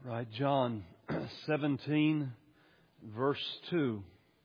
Right, John 17, verse 2.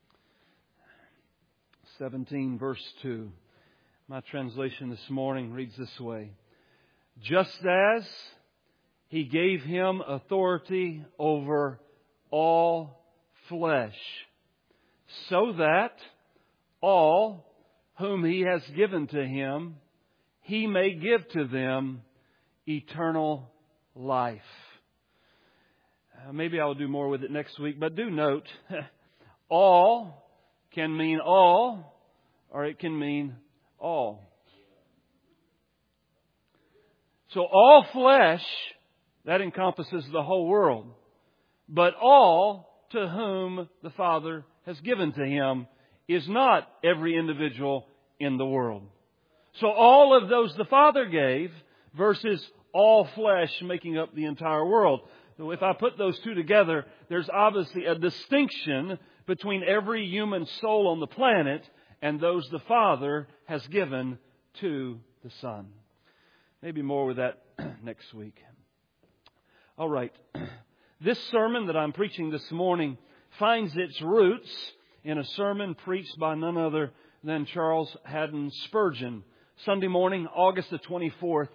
17, verse 2. My translation this morning reads this way. Just as He gave Him authority over all flesh, so that all whom He has given to Him, He may give to them eternal life. Maybe I'll do more with it next week, but do note, all can mean all, or it can mean all. So all flesh, that encompasses the whole world. But all to whom the Father has given to Him is not every individual in the world. So all of those the Father gave versus all flesh making up the entire world. So if I put those two together, there's obviously a distinction between every human soul on the planet and those the Father has given to the Son. Maybe more with that next week. All right. This sermon that I'm preaching this morning finds its roots in a sermon preached by none other than Charles Haddon Spurgeon, Sunday morning, August the 24th,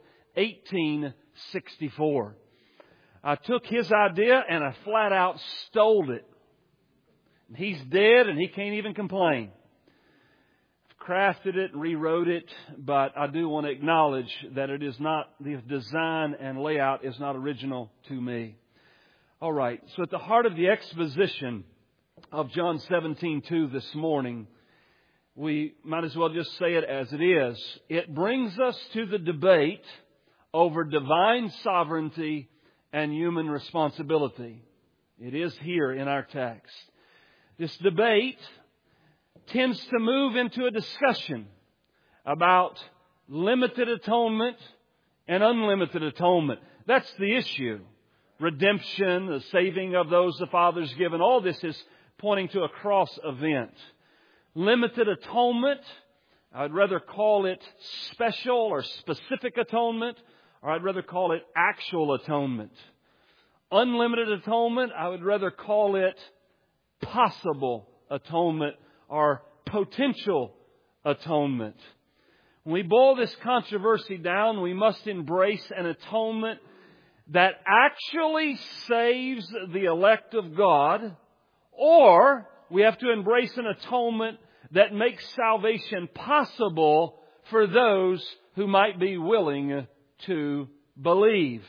1864. I took his idea and I flat out stole it. He's dead and he can't even complain. I've crafted it and rewrote it, but I do want to acknowledge that it is not, the design and layout is not original to me. All right, so at the heart of the exposition of John 17:2 this morning, we might as well just say it as it is. It brings us to the debate over divine sovereignty and human responsibility. It is here in our text. This debate tends to move into a discussion about limited atonement and unlimited atonement. That's the issue. Redemption, the saving of those the Father's given, all this is pointing to a cross event. Limited atonement, I'd rather call it special or specific atonement, or I'd rather call it actual atonement. Unlimited atonement, I would rather call it possible atonement or potential atonement. When we boil this controversy down, we must embrace an atonement that actually saves the elect of God, or we have to embrace an atonement that makes salvation possible for those who might be willing to believe.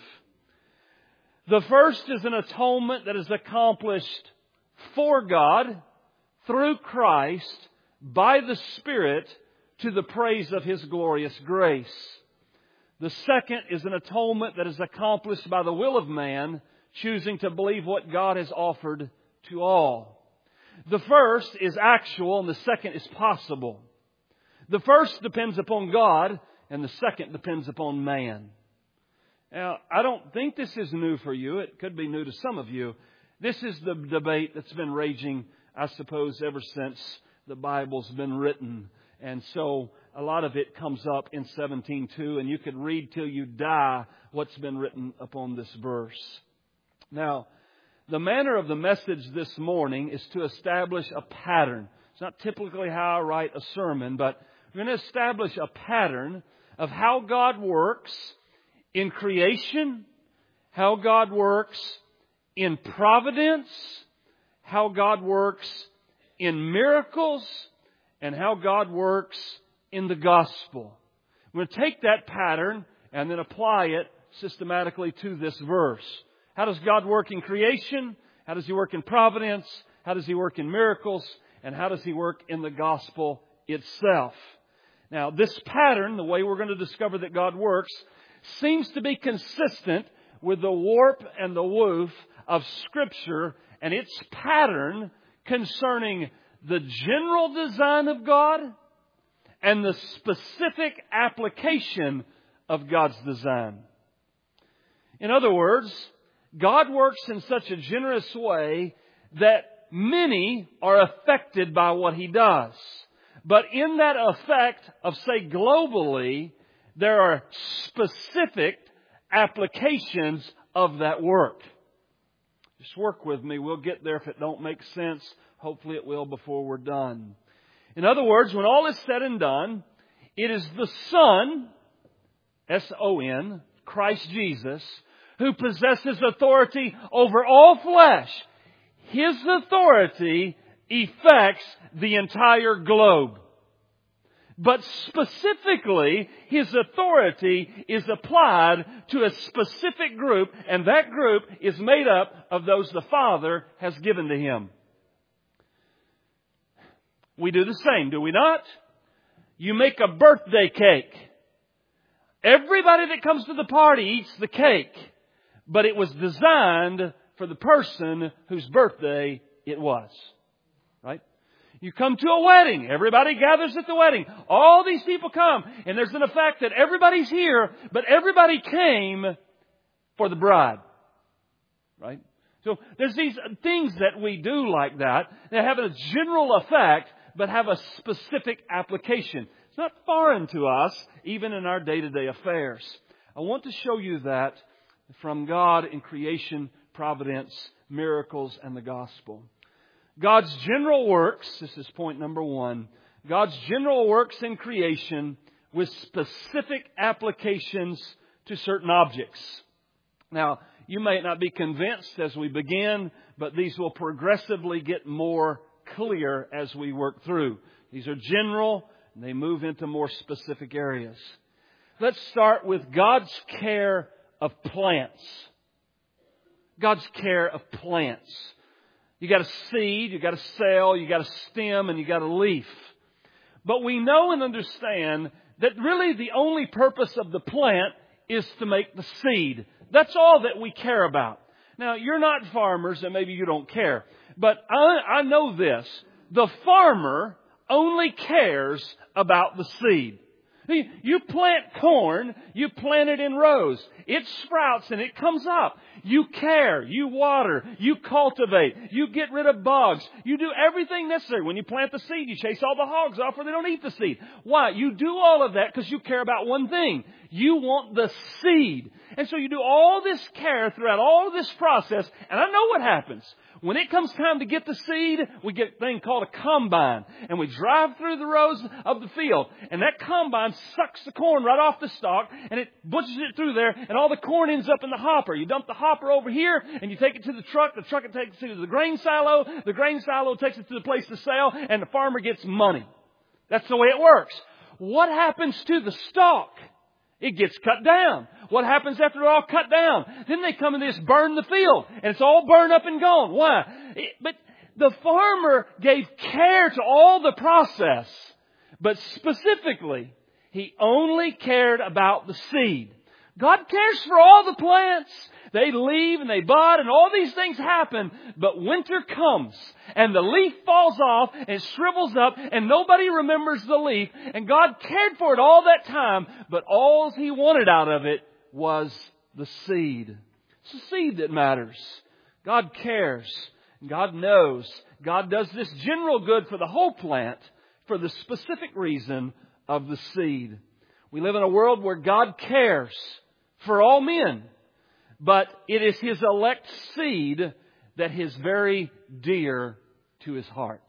The first is an atonement that is accomplished for God through Christ by the Spirit to the praise of His glorious grace. The second is an atonement that is accomplished by the will of man choosing to believe what God has offered to all. The first is actual and the second is possible. The first depends upon God and the second depends upon man. Now, I don't think this is new for you. It could be new to some of you. This is the debate that's been raging, I suppose, ever since the Bible's been written. And so a lot of it comes up in 17:2, and you could read till you die what's been written upon this verse. Now, the manner of the message this morning is to establish a pattern. It's not typically how I write a sermon, but we're going to establish a pattern of how God works in creation, how God works in providence, how God works in miracles, and how God works in the gospel. We're going to take that pattern and then apply it systematically to this verse. How does God work in creation? How does He work in providence? How does He work in miracles? And how does He work in the gospel itself? Now, this pattern, the way we're going to discover that God works, seems to be consistent with the warp and the woof of Scripture and its pattern concerning the general design of God and the specific application of God's design. In other words, God works in such a generous way that many are affected by what He does. But in that effect of, say, globally, there are specific applications of that work. Just work with me. We'll get there if it don't make sense. Hopefully it will before we're done. In other words, when all is said and done, it is the Son, S-O-N, Christ Jesus, who possesses authority over all flesh. His authority affects the entire globe. But specifically, His authority is applied to a specific group, and that group is made up of those the Father has given to Him. We do the same, do we not? You make a birthday cake. Everybody that comes to the party eats the cake, but it was designed for the person whose birthday it was. Right? You come to a wedding. Everybody gathers at the wedding. All these people come. And there's an effect that everybody's here, but everybody came for the bride. Right? So there's these things that we do like that have a general effect, but have a specific application. It's not foreign to us, even in our day-to-day affairs. I want to show you that from God in creation, providence, miracles, and the gospel. God's general works, this is point number one, God's general works in creation with specific applications to certain objects. Now, you may not be convinced as we begin, but these will progressively get more clear as we work through. These are general, and they move into more specific areas. Let's start with God's care of plants. God's care of plants. You got a seed, you got a cell, you got a stem, and you got a leaf. But we know and understand that really the only purpose of the plant is to make the seed. That's all that we care about. Now, you're not farmers, and maybe you don't care. But I know this. The farmer only cares about the seed. You plant corn, you plant it in rows. It sprouts and it comes up. You care, you water, you cultivate, you get rid of bugs. You do everything necessary. When you plant the seed, you chase all the hogs off or they don't eat the seed. Why? You do all of that because you care about one thing. You want the seed. And so you do all this care throughout all of this process. And I know what happens. When it comes time to get the seed, we get a thing called a combine. And we drive through the rows of the field. And that combine sucks the corn right off the stalk. And it butchers it through there. And all the corn ends up in the hopper. You dump the hopper over here. And you take it to the truck. The truck takes it to the grain silo. The grain silo takes it to the place to sell. And the farmer gets money. That's the way it works. What happens to the stalk? It gets cut down. What happens after it's all cut down? Then they come and they just burn the field. And it's all burned up and gone. Why? But the farmer gave care to all the process. But specifically, he only cared about the seed. God cares for all the plants. They leave and they bud and all these things happen. But winter comes and the leaf falls off and it shrivels up and nobody remembers the leaf. And God cared for it all that time. But all He wanted out of it was the seed. It's the seed that matters. God cares. God knows. God does this general good for the whole plant for the specific reason of the seed. We live in a world where God cares for all men. But it is His elect seed that is very dear to His heart.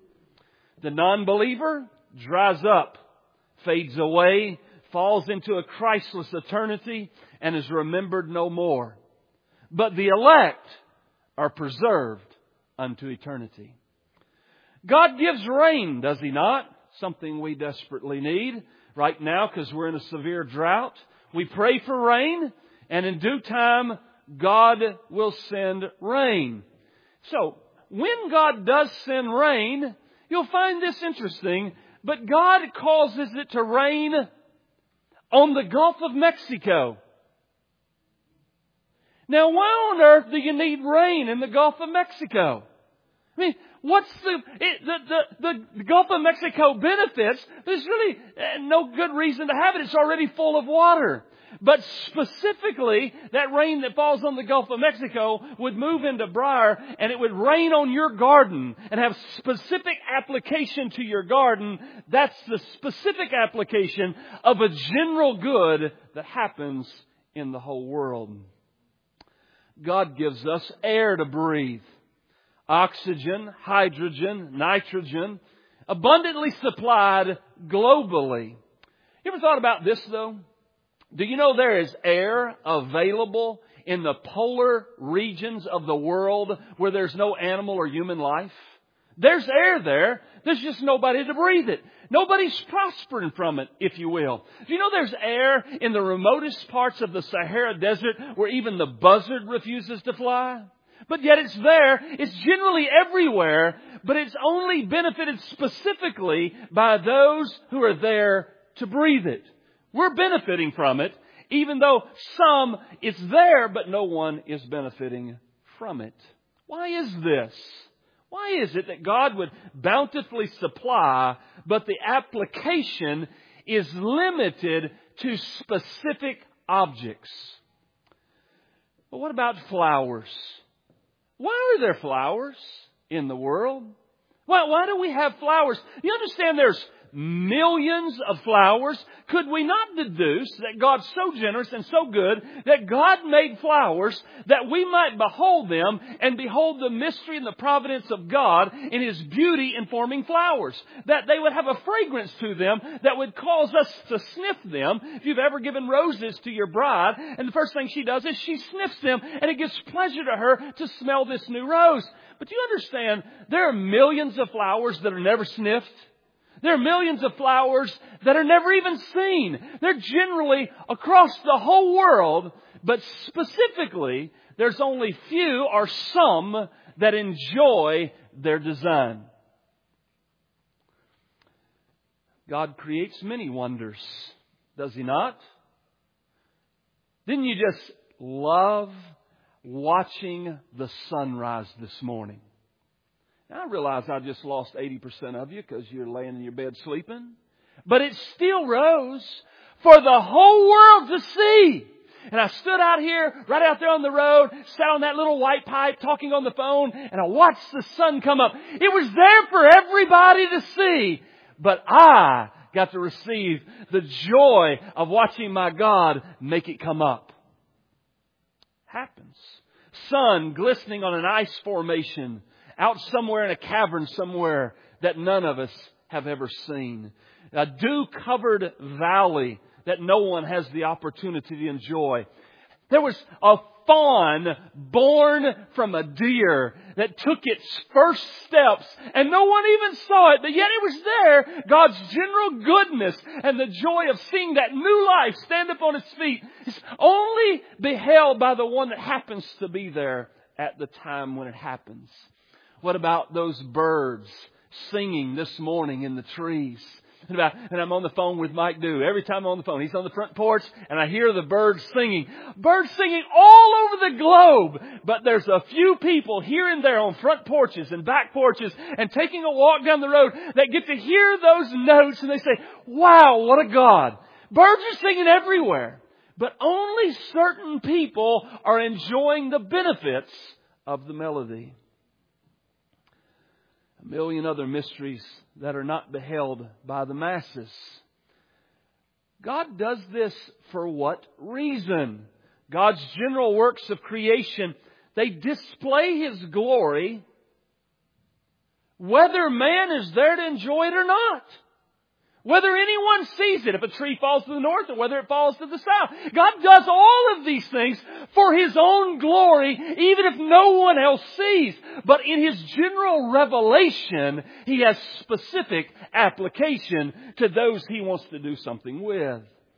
The non-believer dries up, fades away, falls into a Christless eternity, and is remembered no more. But the elect are preserved unto eternity. God gives rain, does He not? Something we desperately need right now because we're in a severe drought. We pray for rain. And in due time, God will send rain. So, when God does send rain, you'll find this interesting, but God causes it to rain on the Gulf of Mexico. Now, why on earth do you need rain in the Gulf of Mexico? I mean, what's the Gulf of Mexico benefits? There's really no good reason to have it. It's already full of water. But specifically, that rain that falls on the Gulf of Mexico would move into Briar and it would rain on your garden and have specific application to your garden. That's the specific application of a general good that happens in the whole world. God gives us air to breathe. Oxygen, hydrogen, nitrogen, abundantly supplied globally. You ever thought about this though? Do you know there is air available in the polar regions of the world where there's no animal or human life? There's air there. There's just nobody to breathe it. Nobody's prospering from it, if you will. Do you know there's air in the remotest parts of the Sahara Desert where even the buzzard refuses to fly? But yet it's there. It's generally everywhere, but it's only benefited specifically by those who are there to breathe it. We're benefiting from it, even though it's there, but no one is benefiting from it. Why is this? Why is it that God would bountifully supply, but the application is limited to specific objects? Well, what about flowers? Why are there flowers in the world? Why do we have flowers? You understand there's millions of flowers. Could we not deduce that God's so generous and so good that God made flowers that we might behold them and behold the mystery and the providence of God in His beauty in forming flowers? That they would have a fragrance to them that would cause us to sniff them. If you've ever given roses to your bride, and the first thing she does is she sniffs them, and it gives pleasure to her to smell this new rose. But you understand, there are millions of flowers that are never sniffed. There are millions of flowers that are never even seen. They're generally across the whole world, but specifically, there's only few or some that enjoy their design. God creates many wonders, does He not? Didn't you just love watching the sunrise this morning? I realize I just lost 80% of you because you're laying in your bed sleeping. But it still rose for the whole world to see. And I stood out here, right out there on the road, sat on that little white pipe talking on the phone, and I watched the sun come up. It was there for everybody to see. But I got to receive the joy of watching my God make it come up. Happens. Sun glistening on an ice formation out somewhere in a cavern somewhere that none of us have ever seen. A dew-covered valley that no one has the opportunity to enjoy. There was a fawn born from a deer that took its first steps and no one even saw it, but yet it was there. God's general goodness and the joy of seeing that new life stand up on its feet is only beheld by the one that happens to be there at the time when it happens. What about those birds singing this morning in the trees? And I'm on the phone with Mike Dew. Every time I'm on the phone, he's on the front porch and I hear the birds singing. Birds singing all over the globe. But there's a few people here and there on front porches and back porches and taking a walk down the road that get to hear those notes and they say, wow, what a God. Birds are singing everywhere. But only certain people are enjoying the benefits of the melody. A million other mysteries that are not beheld by the masses. God does this for what reason? God's general works of creation, they display His glory whether man is there to enjoy it or not. Whether anyone sees it, if a tree falls to the north or whether it falls to the south. God does all of these things for His own glory, even if no one else sees. But in His general revelation, He has specific application to those He wants to do something with.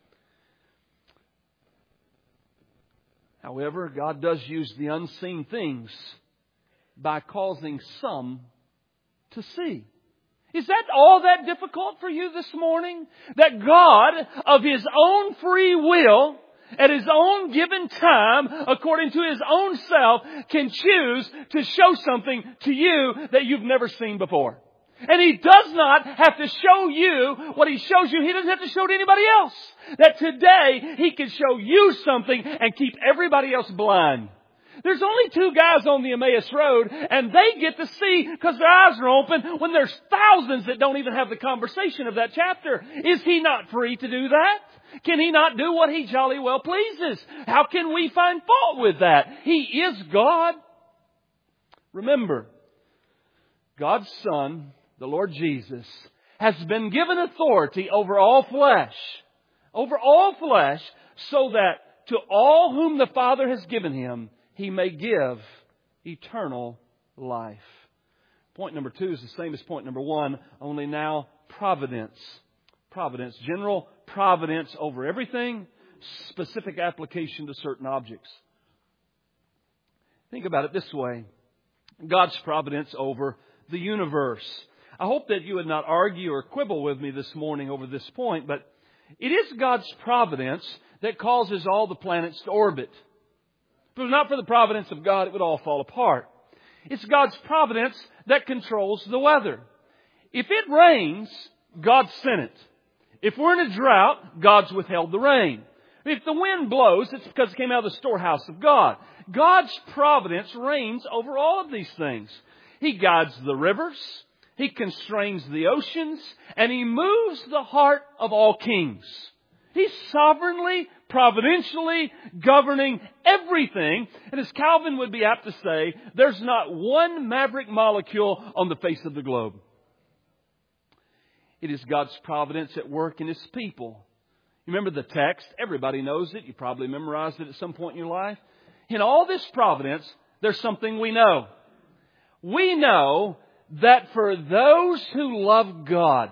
However, God does use the unseen things by causing some to see. Is that all that difficult for you this morning? That God, of His own free will, at His own given time, according to His own self, can choose to show something to you that you've never seen before. And He does not have to show you what He shows you. He doesn't have to show it to anybody else. That today He can show you something and keep everybody else blind. There's only two guys on the Emmaus Road, and they get to see because their eyes are open when there's thousands that don't even have the conversation of that chapter. Is He not free to do that? Can He not do what He jolly well pleases? How can we find fault with that? He is God. Remember, God's Son, the Lord Jesus, has been given authority over all flesh, so that to all whom the Father has given Him, He may give eternal life. Point number 2 is the same as point number 1, only now providence. Providence, general providence over everything, specific application to certain objects. Think about it this way. God's providence over the universe. I hope that you would not argue or quibble with me this morning over this point, but it is God's providence that causes all the planets to orbit. If it was not for the providence of God, it would all fall apart. It's God's providence that controls the weather. If it rains, God sent it. If we're in a drought, God's withheld the rain. If the wind blows, it's because it came out of the storehouse of God. God's providence reigns over all of these things. He guides the rivers, He constrains the oceans, and He moves the heart of all kings. He's sovereignly, providentially governing everything. And as Calvin would be apt to say, there's not one maverick molecule on the face of the globe. It is God's providence at work in His people. You remember the text? Everybody knows it. You probably memorized it at some point in your life. In all this providence, there's something we know. We know that for those who love God,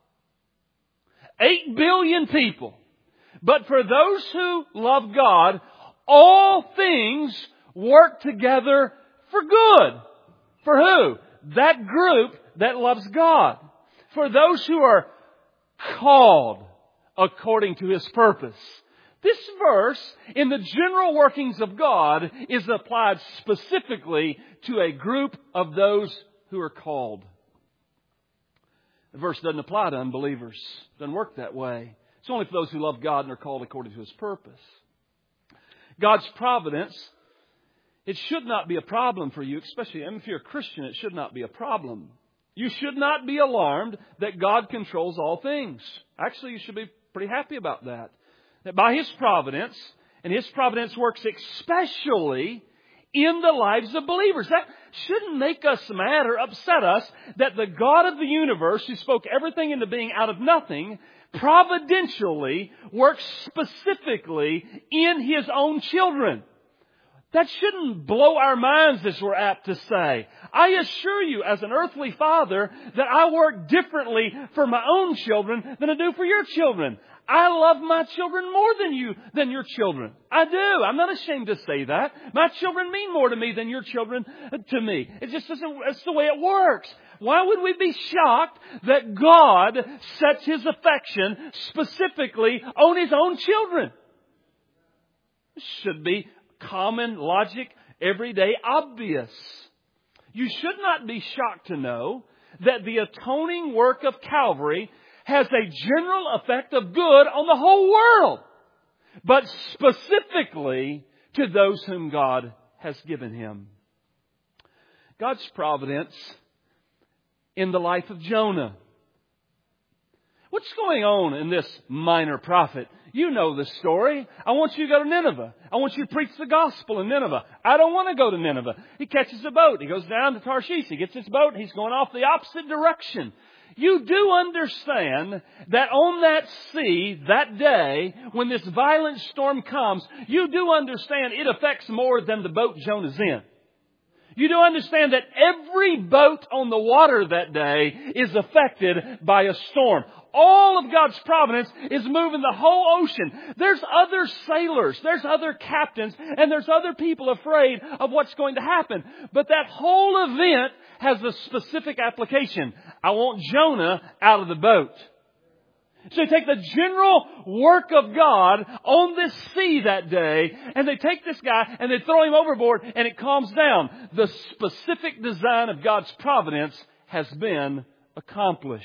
8 billion people, but for those who love God, all things work together for good. For who? That group that loves God. For those who are called according to His purpose. This verse, in the general workings of God, is applied specifically to a group of those who are called. The verse doesn't apply to unbelievers. It doesn't work that way. It's only for those who love God and are called according to His purpose. God's providence, it should not be a problem for you, especially if you're a Christian, it should not be a problem. You should not be alarmed that God controls all things. Actually, you should be pretty happy about that. That by His providence, and His providence works especially in the lives of believers. That shouldn't make us mad or upset us that the God of the universe, who spoke everything into being out of nothing, providentially works specifically in His own children. That shouldn't blow our minds, as we're apt to say. I assure you, as an earthly father, that I work differently for my own children than I do for your children. I love my children more than your children. I do. I'm not ashamed to say that. My children mean more to me than your children to me. It's the way it works. Why would we be shocked that God sets His affection specifically on His own children? It should be common logic, everyday obvious. You should not be shocked to know that the atoning work of Calvary has a general effect of good on the whole world, but specifically to those whom God has given Him. God's providence in the life of Jonah. What's going on in this minor prophet? You know the story. I want you to go to Nineveh. I want you to preach the gospel in Nineveh. I don't want to go to Nineveh. He catches a boat. He goes down to Tarshish. He gets his boat. He's going off the opposite direction. You do understand that on that sea, that day, when this violent storm comes, you do understand it affects more than the boat Jonah's in. You do understand that every boat on the water that day is affected by a storm. All of God's providence is moving the whole ocean. There's other sailors, there's other captains, and there's other people afraid of what's going to happen. But that whole event has a specific application. I want Jonah out of the boat. So they take the general work of God on this sea that day, and they take this guy and they throw him overboard, and it calms down. The specific design of God's providence has been accomplished.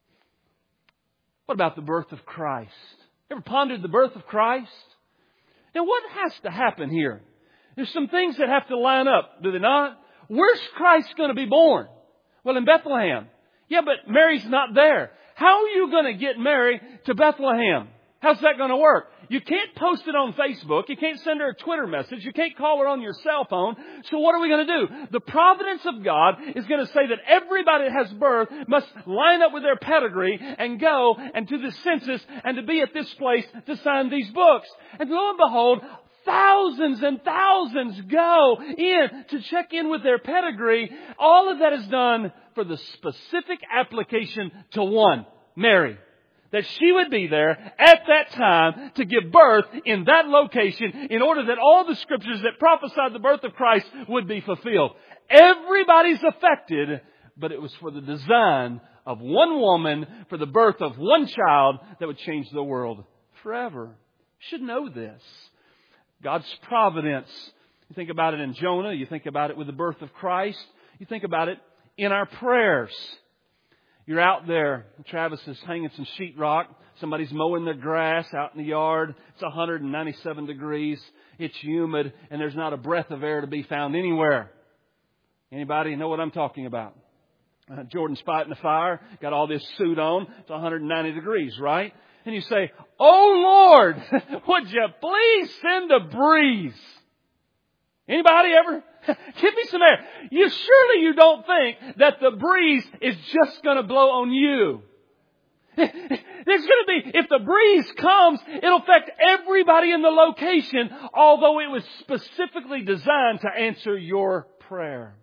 What about the birth of Christ? Ever pondered the birth of Christ? Now what has to happen here? There's some things that have to line up, do they not? Where's Christ going to be born? Well, in Bethlehem. Yeah, but Mary's not there. How are you going to get Mary to Bethlehem? How's that going to work? You can't post it on Facebook. You can't send her a Twitter message. You can't call her on your cell phone. So what are we going to do? The providence of God is going to say that everybody that has birth must line up with their pedigree and go and to the census and to be at this place to sign these books. And lo and behold, thousands and thousands go in to check in with their pedigree. All of that is done for the specific application to one, Mary. That she would be there at that time to give birth in that location in order that all the Scriptures that prophesied the birth of Christ would be fulfilled. Everybody's affected, but it was for the design of one woman, for the birth of one child that would change the world forever. You should know this. God's providence. You think about it in Jonah. You think about it with the birth of Christ. You think about it in our prayers. You're out there. Travis is hanging some sheetrock. Somebody's mowing their grass out in the yard. It's 197 degrees. It's humid, and there's not a breath of air to be found anywhere. Anybody know what I'm talking about? Jordan's fighting a fire. Got all this suit on. It's 190 degrees, right? And you say, "Oh Lord, would you please send a breeze?" Anybody ever? Give me some air. Surely you don't think that the breeze is just going to blow on you. There's going to be, if the breeze comes, it'll affect everybody in the location, although it was specifically designed to answer your prayer.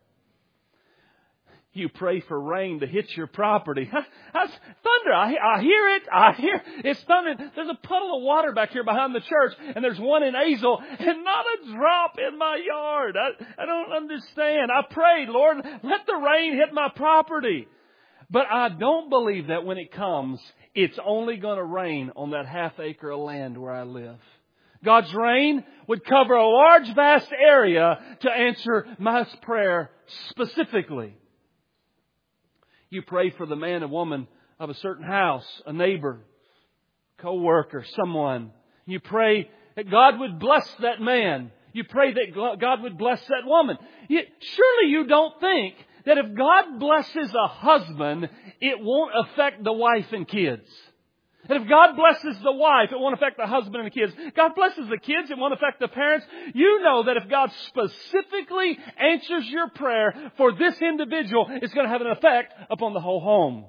You pray for rain to hit your property. That's thunder. I hear it. It's thunder. There's a puddle of water back here behind the church, and there's one in Azle, and not a drop in my yard. I don't understand. I prayed, Lord, let the rain hit my property. But I don't believe that when it comes, it's only going to rain on that half acre of land where I live. God's rain would cover a large, vast area to answer my prayer specifically. You pray for the man and woman of a certain house, a neighbor, co-worker, someone. You pray that God would bless that man. You pray that God would bless that woman. Surely you don't think that if God blesses a husband, it won't affect the wife and kids. And if God blesses the wife, it won't affect the husband and the kids. God blesses the kids, it won't affect the parents. You know that if God specifically answers your prayer for this individual, it's going to have an effect upon the whole home.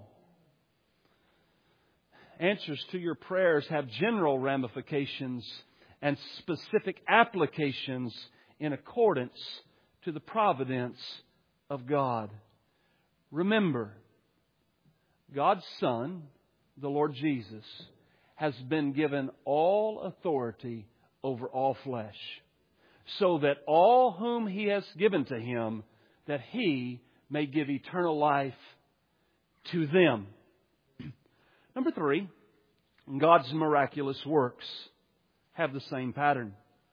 Answers to your prayers have general ramifications and specific applications in accordance to the providence of God. Remember, God's Son, the Lord Jesus, has been given all authority over all flesh, so that all whom He has given to Him, that He may give eternal life to them. Number 3, God's miraculous works have the same pattern.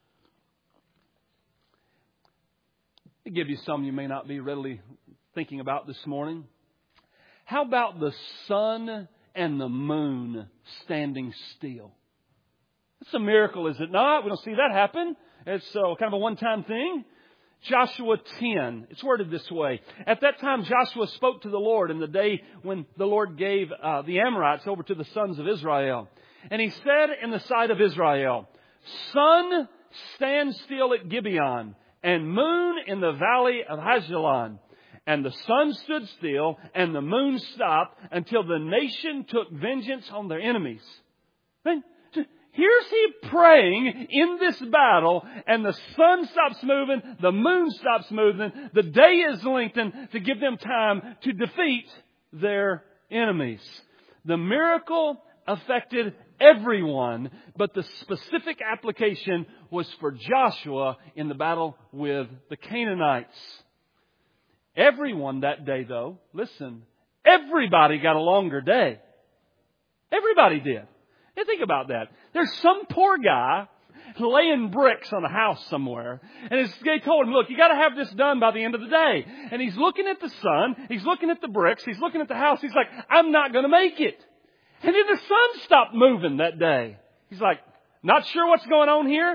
I'll give you some you may not be readily thinking about this morning. How about the sun and the moon standing still? It's a miracle, is it not? We don't see that happen. It's kind of a one-time thing. Joshua 10, it's worded this way. At that time, Joshua spoke to the Lord in the day when the Lord gave the Amorites over to the sons of Israel. And He said in the sight of Israel, "Sun, stand still at Gibeon, and moon in the valley of Hazelon." And the sun stood still, and the moon stopped, until the nation took vengeance on their enemies. Then, here's he praying in this battle, and the sun stops moving, the moon stops moving, the day is lengthened to give them time to defeat their enemies. The miracle affected everyone, but the specific application was for Joshua in the battle with the Canaanites. Everyone that day, though, listen, everybody got a longer day. Everybody did. Now think about that. There's some poor guy laying bricks on a house somewhere, and they told him, "Look, you got to have this done by the end of the day." And he's looking at the sun, he's looking at the bricks, he's looking at the house. He's like, "I'm not going to make it." And then the sun stopped moving that day. He's like, "Not sure what's going on here.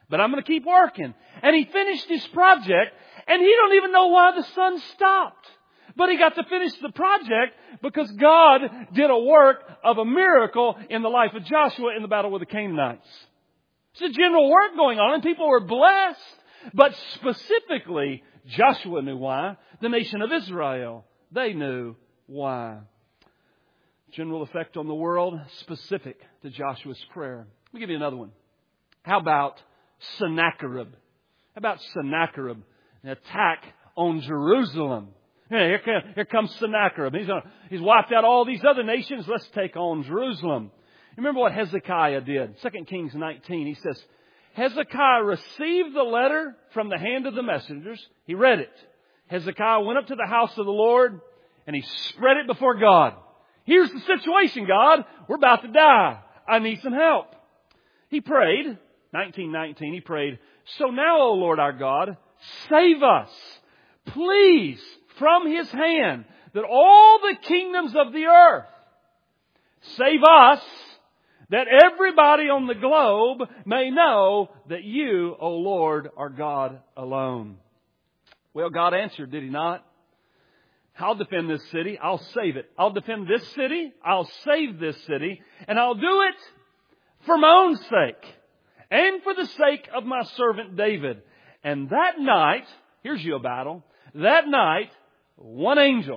but I'm going to keep working. And he finished his project, and he don't even know why the sun stopped. But he got to finish the project because God did a work of a miracle in the life of Joshua in the battle with the Canaanites. It's a general work going on, and people were blessed. But specifically, Joshua knew why. The nation of Israel, they knew why. General effect on the world, specific to Joshua's prayer. Let me give you another one. How about Sennacherib? How about Sennacherib? An attack on Jerusalem. Here comes Sennacherib. He's wiped out all these other nations. Let's take on Jerusalem. Remember what Hezekiah did. 2 Kings 19, he says, Hezekiah received the letter from the hand of the messengers. He read it. Hezekiah went up to the house of the Lord and he spread it before God. Here's the situation, God. We're about to die. I need some help. He prayed, 19:19, he prayed, so now, O Lord our God, save us, please, from His hand, that all the kingdoms of the earth save us, that everybody on the globe may know that You, O Lord, are God alone. Well, God answered, did He not? I'll defend this city. I'll save it. I'll defend this city. I'll save this city. And I'll do it for my own sake and for the sake of my servant David. And that night, here's you a battle. That night, one angel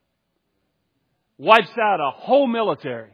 wipes out a whole military.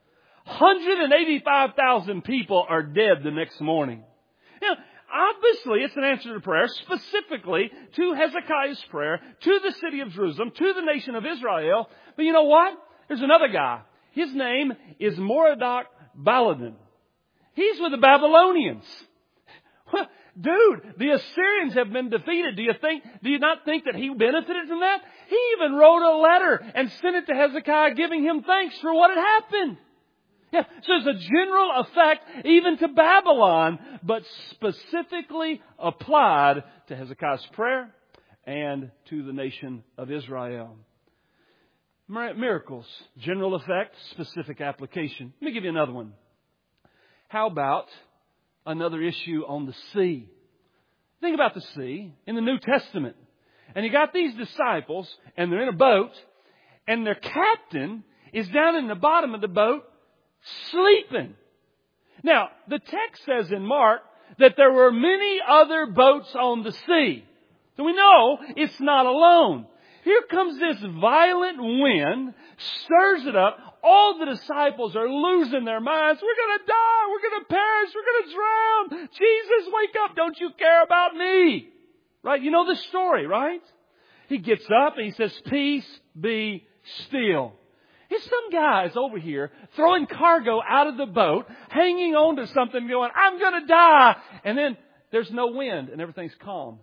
185,000 people are dead the next morning. Now, obviously, it's an answer to prayer, specifically to Hezekiah's prayer, to the city of Jerusalem, to the nation of Israel. But you know what? There's another guy. His name is Merodach Baladan. He's with the Babylonians. Dude, the Assyrians have been defeated. Do you not think that he benefited from that? He even wrote a letter and sent it to Hezekiah giving him thanks for what had happened. Yeah, so there's a general effect even to Babylon, but specifically applied to Hezekiah's prayer and to the nation of Israel. Miracles, general effect, specific application. Let me give you another one. How about another issue on the sea? Think about the sea in the New Testament. And you got these disciples, and they're in a boat, and their captain is down in the bottom of the boat, sleeping. Now, the text says in Mark that there were many other boats on the sea. So we know it's not alone. Here comes this violent wind, stirs it up. All the disciples are losing their minds. We're going to die. We're going to perish. We're going to drown. Jesus, wake up. Don't you care about me? Right? You know the story, right? He gets up and he says, peace be still. Here's some guys over here throwing cargo out of the boat, hanging on to something going, I'm going to die. And then there's no wind and everything's calm.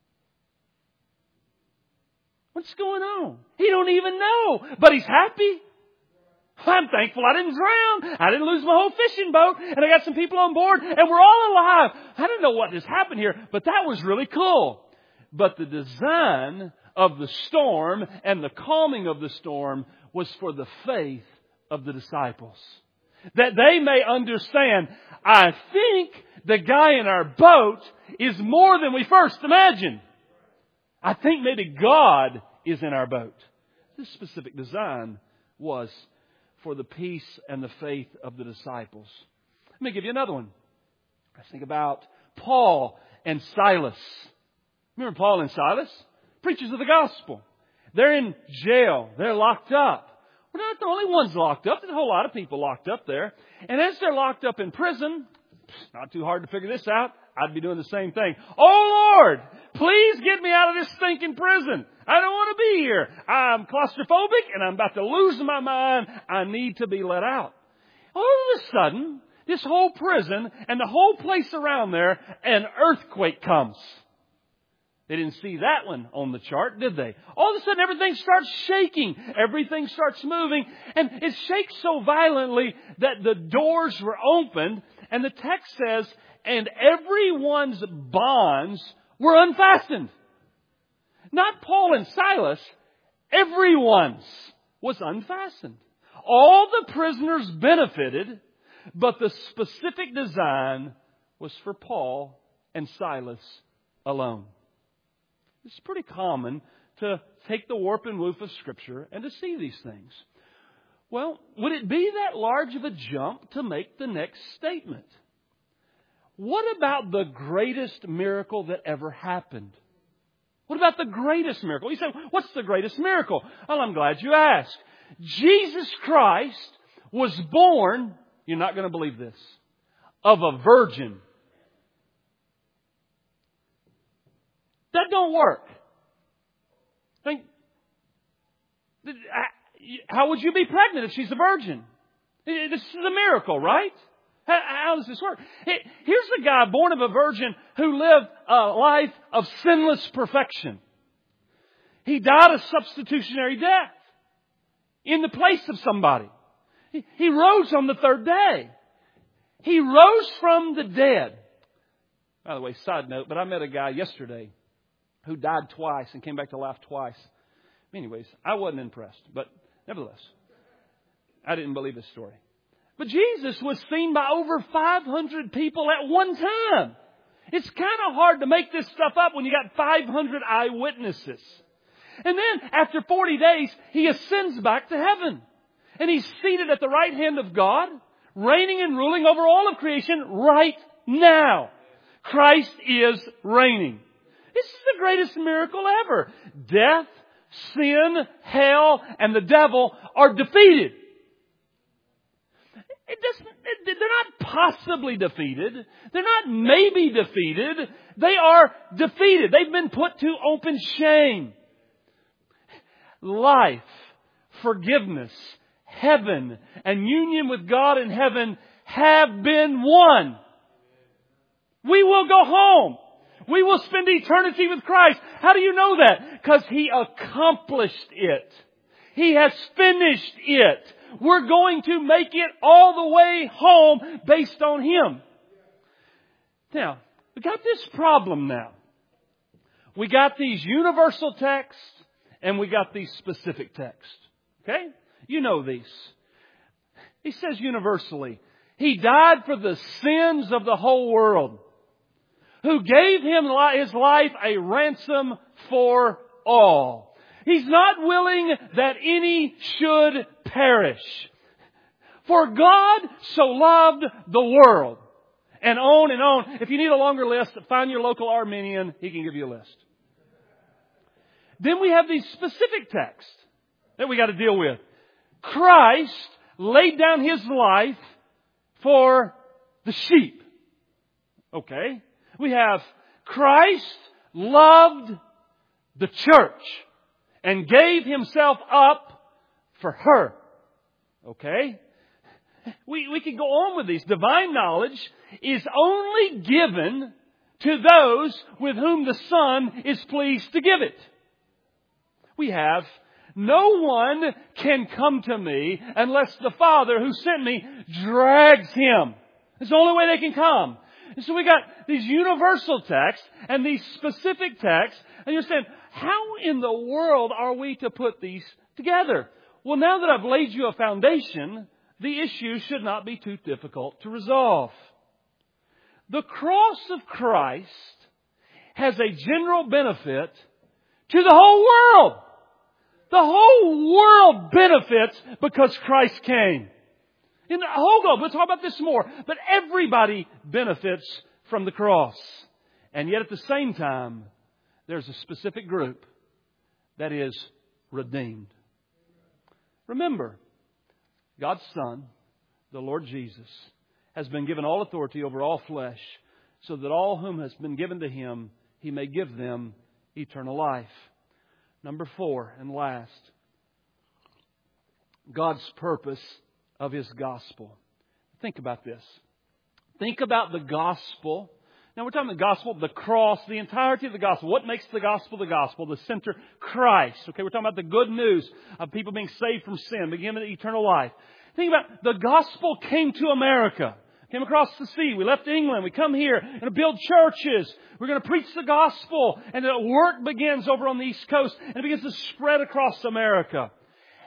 What's going on? He don't even know, but he's happy. I'm thankful I didn't drown. I didn't lose my whole fishing boat. And I got some people on board and we're all alive. I don't know what just happened here, but that was really cool. But the design of the storm and the calming of the storm was for the faith of the disciples. That they may understand, I think the guy in our boat is more than we first imagined. I think maybe God is in our boat. This specific design was for the peace and the faith of the disciples. Let me give you another one. Let's think about Paul and Silas. Remember Paul and Silas? Preachers of the gospel. They're in jail. They're locked up. We're not the only ones locked up. There's a whole lot of people locked up there. And as they're locked up in prison, it's not too hard to figure this out. I'd be doing the same thing. Oh Lord, please get me out of this stinking prison. I don't want to be here. I'm claustrophobic and I'm about to lose my mind. I need to be let out. All of a sudden, this whole prison and the whole place around there, an earthquake comes. They didn't see that one on the chart, did they? All of a sudden, everything starts shaking. Everything starts moving. And it shakes so violently that the doors were opened. And the text says, and everyone's bonds were unfastened. Not Paul and Silas. Everyone's was unfastened. All the prisoners benefited, but the specific design was for Paul and Silas alone. It's pretty common to take the warp and woof of Scripture and to see these things. Well, would it be that large of a jump to make the next statement? What about the greatest miracle that ever happened? What about the greatest miracle? You say, what's the greatest miracle? Well, I'm glad you asked. Jesus Christ was born, you're not going to believe this, of a virgin. That don't work. How would you be pregnant if she's a virgin? This is a miracle, right? How does this work? Here's a guy born of a virgin who lived a life of sinless perfection. He died a substitutionary death in the place of somebody. He rose on the third day. He rose from the dead. By the way, side note, but I met a guy yesterday who died twice and came back to life twice. Anyways, I wasn't impressed, but nevertheless, I didn't believe his story. But Jesus was seen by over 500 people at one time. It's kind of hard to make this stuff up when you got 500 eyewitnesses. And then after 40 days, He ascends back to heaven. And He's seated at the right hand of God, reigning and ruling over all of creation right now. Christ is reigning. This is the greatest miracle ever. Death, sin, hell, and the devil are defeated. They're not possibly defeated. They're not maybe defeated. They are defeated. They've been put to open shame. Life, forgiveness, heaven, and union with God in heaven have been won. We will go home. We will spend eternity with Christ. How do you know that? Because He accomplished it. He has finished it. We're going to make it all the way home based on Him. Now, we got this problem now. We got these universal texts and we got these specific texts. Okay? You know these. He says universally, He died for the sins of the whole world, who gave His life a ransom for all. He's not willing that any should perish. For God so loved the world. And on and on. If you need a longer list, find your local Arminian. He can give you a list. Then we have these specific texts that we got to deal with. Christ laid down His life for the sheep. Okay. We have Christ loved the church and gave Himself up for her. Okay? We could go on with these. Divine knowledge is only given to those with whom the Son is pleased to give it. We have, no one can come to me unless the Father who sent me drags him. It's the only way they can come. And so we got these universal texts and these specific texts. And you're saying, how in the world are we to put these together? Well, now that I've laid you a foundation, the issue should not be too difficult to resolve. The cross of Christ has a general benefit to the whole world. The whole world benefits because Christ came. In the whole globe, we'll talk about this more, but everybody benefits from the cross. And yet at the same time, there's a specific group that is redeemed. Remember, God's Son, the Lord Jesus, has been given all authority over all flesh, so that all whom has been given to Him, He may give them eternal life. Number 4 and last, God's purpose of His gospel. Think about this. Think about the gospel. Now we're talking the gospel, the cross, the entirety of the gospel. What makes the gospel the gospel? The center, Christ. Okay, we're talking about the good news of people being saved from sin, being given eternal life. Think about the gospel came to America. Came across the sea. We left England. We come here and build churches. We're going to preach the gospel. And the work begins over on the East Coast. And it begins to spread across America.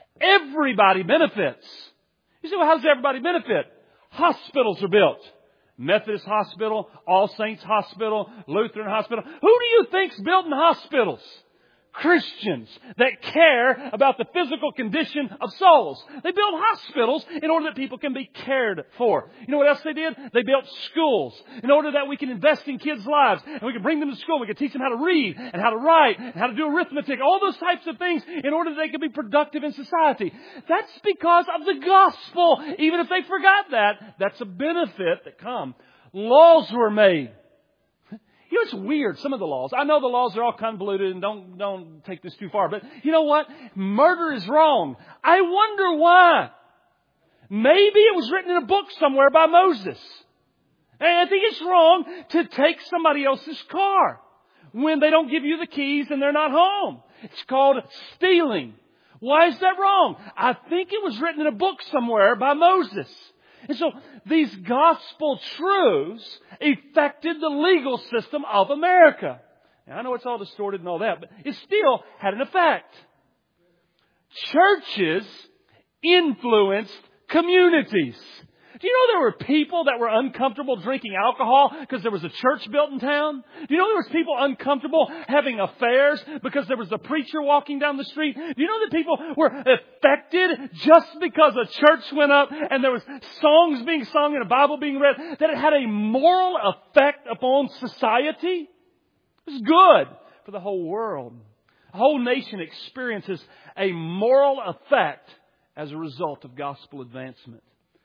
Everybody benefits. You say, well, how does everybody benefit? Hospitals are built. Methodist Hospital, All Saints Hospital, Lutheran Hospital. Who do you think's building hospitals? Christians that care about the physical condition of souls. They build hospitals in order that people can be cared for. You know what else they did? They built schools in order that we can invest in kids' lives and we can bring them to school. We can teach them how to read and how to write and how to do arithmetic, all those types of things in order that they can be productive in society. That's because of the gospel. Even if they forgot that, that's a benefit that comes. Laws were made. You know, it's weird, some of the laws. I know the laws are all convoluted and don't take this too far. But you know what? Murder is wrong. I wonder why. Maybe it was written in a book somewhere by Moses. And I think it's wrong to take somebody else's car when they don't give you the keys and they're not home. It's called stealing. Why is that wrong? I think it was written in a book somewhere by Moses. And so these gospel truths affected the legal system of America. Now, I know it's all distorted and all that, but it still had an effect. Churches influenced communities. Do you know there were people that were uncomfortable drinking alcohol because there was a church built in town? Do you know there was people uncomfortable having affairs because there was a preacher walking down the street? Do you know that people were affected just because a church went up and there was songs being sung and a Bible being read, that it had a moral effect upon society? It was good for the whole world. A whole nation experiences a moral effect as a result of gospel advancement.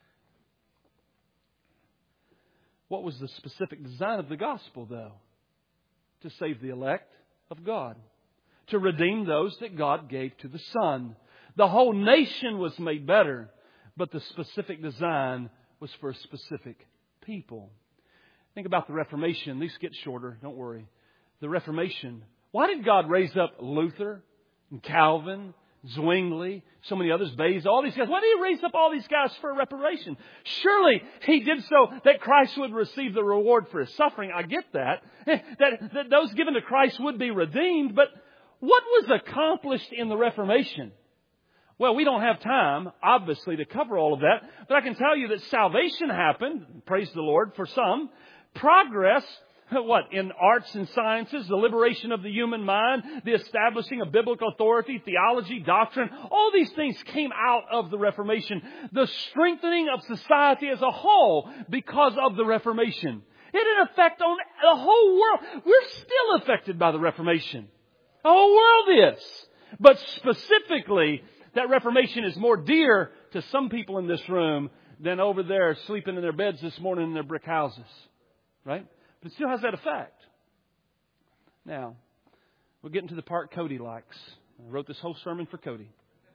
What was the specific design of the gospel, though? To save the elect of God. To redeem those that God gave to the Son. The whole nation was made better, but the specific design was for a specific people. Think about the Reformation. These get shorter, don't worry. The Reformation. Why did God raise up Luther and Calvin, Zwingli, so many others, Bayes, all these guys? Why did He raise up all these guys for a reparation? Surely He did so that Christ would receive the reward for His suffering. I get that. That those given to Christ would be redeemed. But what was accomplished in the Reformation? Well, we don't have time, obviously, to cover all of that. But I can tell you that salvation happened, praise the Lord, for some. Progress, in arts and sciences, the liberation of the human mind, the establishing of biblical authority, theology, doctrine, all these things came out of the Reformation. The strengthening of society as a whole because of the Reformation. It had an effect on the whole world. We're still affected by the Reformation. The whole world is. But specifically, that Reformation is more dear to some people in this room than over there sleeping in their beds this morning in their brick houses. Right? But it still has that effect. Now, we're getting to the part Cody likes. I wrote this whole sermon for Cody.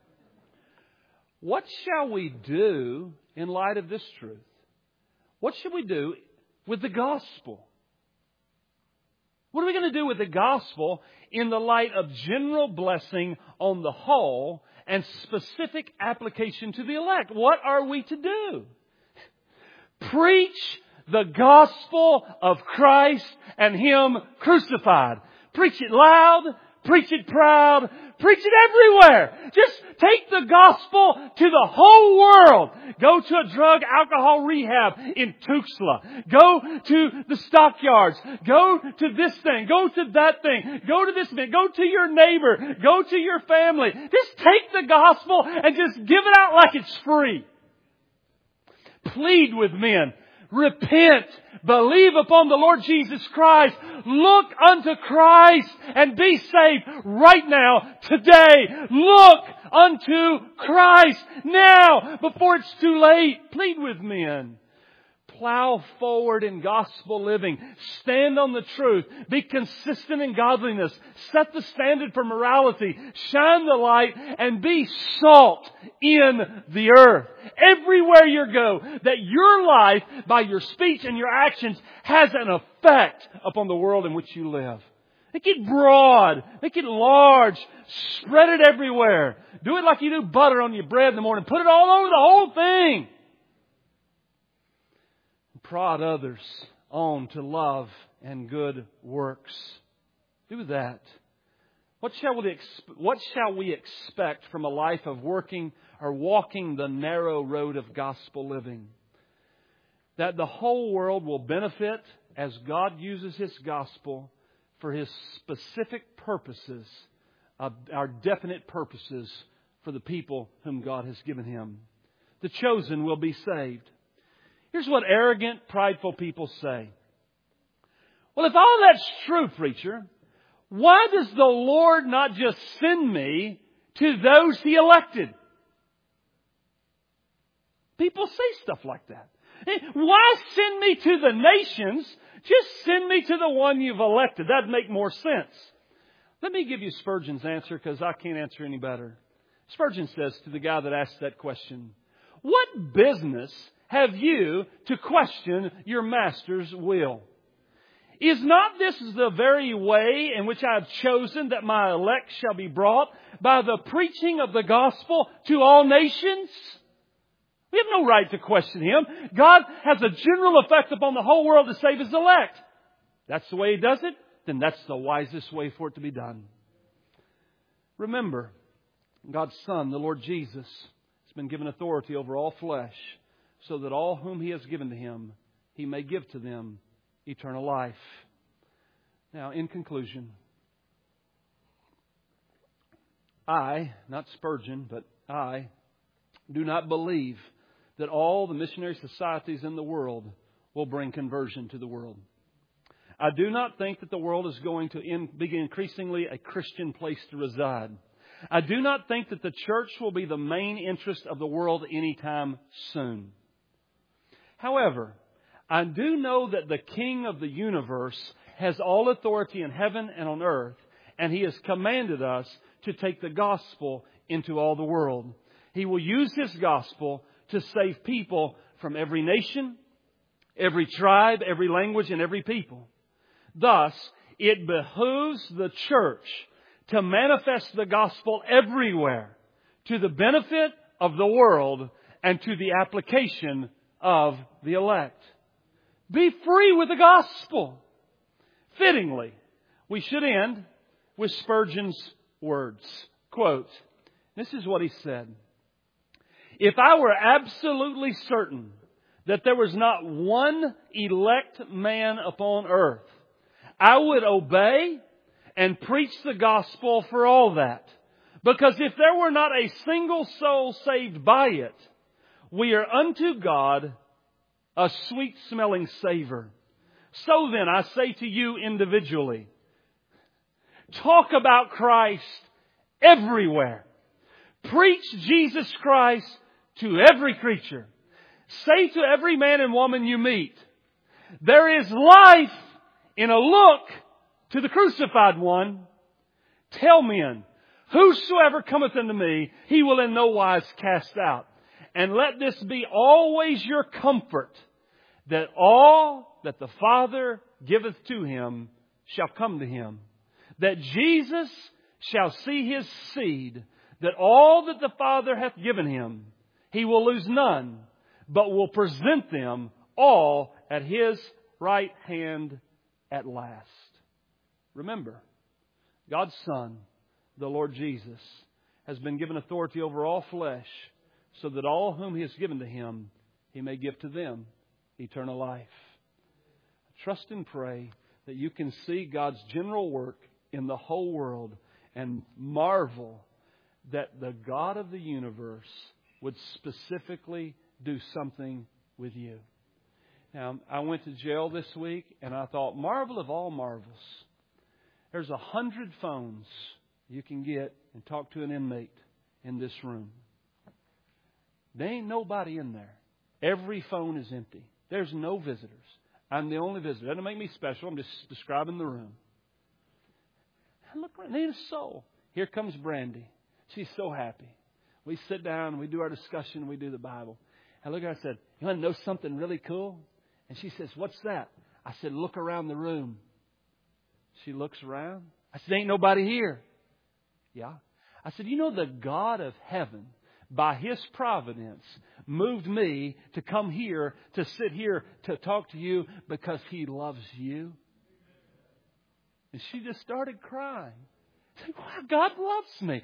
What shall we do in light of this truth? What should we do with the gospel? What are we going to do with the gospel in the light of general blessing on the whole and specific application to the elect? What are we to do? Preach the gospel of Christ and Him crucified. Preach it loud. Preach it proud. Preach it everywhere. Just take the gospel to the whole world. Go to a drug alcohol rehab in Tuxtla. Go to the stockyards. Go to this thing. Go to that thing. Go to this thing. Go to your neighbor. Go to your family. Just take the gospel and just give it out like it's free. Plead with men. Repent. Believe upon the Lord Jesus Christ. Look unto Christ and be saved right now, today. Look unto Christ now, before it's too late. Plead with men. Plow forward in gospel living. Stand on the truth. Be consistent in godliness. Set the standard for morality. Shine the light and be salt in the earth. Everywhere you go, that your life, by your speech and your actions, has an effect upon the world in which you live. Make it broad. Make it large. Spread it everywhere. Do it like you do butter on your bread in the morning. Put it all over the whole thing. Prod others on to love and good works. Do that. What shall we expect from a life of working or walking the narrow road of gospel living? that the whole world will benefit as God uses His gospel for His specific purposes, our definite purposes for the people whom God has given Him. The chosen will be saved. Here's what arrogant, prideful people say. Well, if all that's true, preacher, why does the Lord not just send me to those He elected? People say stuff like that. Why send me to the nations? Just send me to the one you've elected. That'd make more sense. Let me give you Spurgeon's answer, because I can't answer any better. Spurgeon says to the guy that asked that question, what business have you to question your master's will? Is not this the very way in which I have chosen that my elect shall be brought by the preaching of the gospel to all nations? We have no right to question Him. God has a general effect upon the whole world to save His elect. That's the way He does it, then that's the wisest way for it to be done. Remember, God's Son, the Lord Jesus, has been given authority over all flesh, so that all whom He has given to Him, He may give to them eternal life. Now, in conclusion, I, not Spurgeon, but I, do not believe that all the missionary societies in the world will bring conversion to the world. I do not think that the world is going to be increasingly a Christian place to reside. I do not think that the church will be the main interest of the world anytime soon. However, I do know that the King of the universe has all authority in heaven and on earth, and He has commanded us to take the gospel into all the world. He will use His gospel to save people from every nation, every tribe, every language, and every people. Thus, it behooves the church to manifest the gospel everywhere to the benefit of the world and to the application of the elect. Be free with the gospel. Fittingly, we should end with Spurgeon's words. Quote, this is what he said. If I were absolutely certain that there was not one elect man upon earth, I would obey and preach the gospel for all that. Because if there were not a single soul saved by it, we are unto God a sweet-smelling savor. So then, I say to you individually, talk about Christ everywhere. Preach Jesus Christ to every creature. Say to every man and woman you meet, there is life in a look to the crucified one. Tell men, whosoever cometh unto me, He will in no wise cast out. And let this be always your comfort, that all that the Father giveth to Him shall come to Him. That Jesus shall see His seed, that all that the Father hath given Him, He will lose none, but will present them all at His right hand at last. Remember, God's Son, the Lord Jesus, has been given authority over all flesh, so that all whom He has given to Him, He may give to them eternal life. Trust and pray that you can see God's general work in the whole world and marvel that the God of the universe would specifically do something with you. Now, I went to jail this week and I thought, marvel of all marvels. There's 100 phones you can get and talk to an inmate in this room. There ain't nobody in there. Every phone is empty. There's no visitors. I'm the only visitor. That doesn't make me special. I'm just describing the room. And look, there ain't a soul. Here comes Brandy. She's so happy. We sit down, we do our discussion, we do the Bible. And look at her, I said, you want to know something really cool? And she says, what's that? I said, look around the room. She looks around. I said, ain't nobody here. Yeah. I said, you know, the God of heaven, by His providence, moved me to come here, to sit here, to talk to you because He loves you. And she just started crying. Say, wow, God loves me.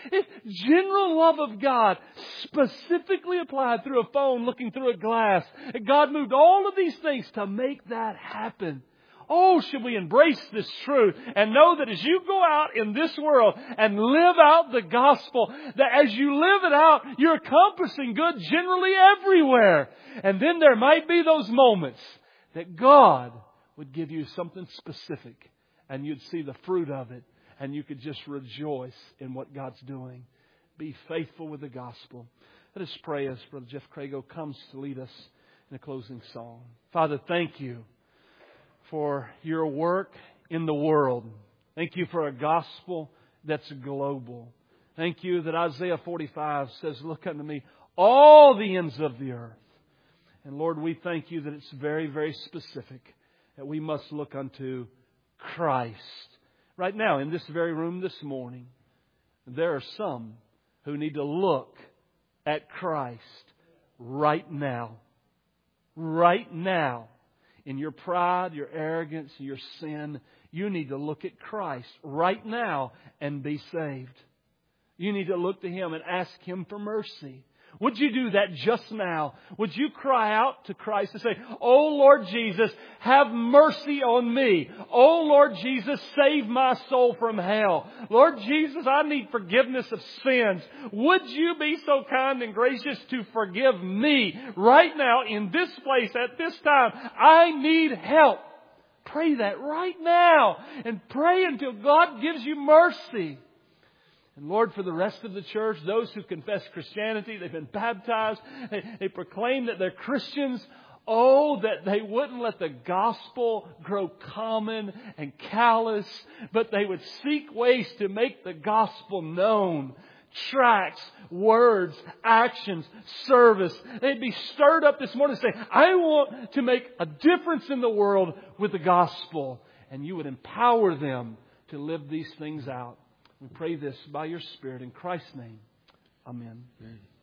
General love of God specifically applied through a phone, looking through a glass. God moved all of these things to make that happen. Oh, should we embrace this truth and know that as you go out in this world and live out the gospel, that as you live it out, you're accomplishing good generally everywhere. And then there might be those moments that God would give you something specific and you'd see the fruit of it and you could just rejoice in what God's doing. Be faithful with the gospel. Let us pray as Brother Jeff Crago comes to lead us in a closing song. Father, thank you for your work in the world. Thank you for a gospel that's global. Thank you that Isaiah 45 says, look unto me, all the ends of the earth. And Lord, we thank you that it's very, very specific, that we must look unto Christ. Right now, in this very room this morning, there are some who need to look at Christ right now. Right now. In your pride, your arrogance, your sin, you need to look at Christ right now and be saved. You need to look to Him and ask Him for mercy. Would you do that just now? Would you cry out to Christ and say, oh Lord Jesus, have mercy on me. Oh Lord Jesus, save my soul from hell. Lord Jesus, I need forgiveness of sins. Would you be so kind and gracious to forgive me right now in this place at this time? I need help. Pray that right now and pray until God gives you mercy. And Lord, for the rest of the church, those who confess Christianity, they've been baptized, they proclaim that they're Christians. Oh, that they wouldn't let the gospel grow common and callous, but they would seek ways to make the gospel known. Tracts, words, actions, service. They'd be stirred up this morning and say, I want to make a difference in the world with the gospel. And you would empower them to live these things out. We pray this by your Spirit in Christ's name. Amen.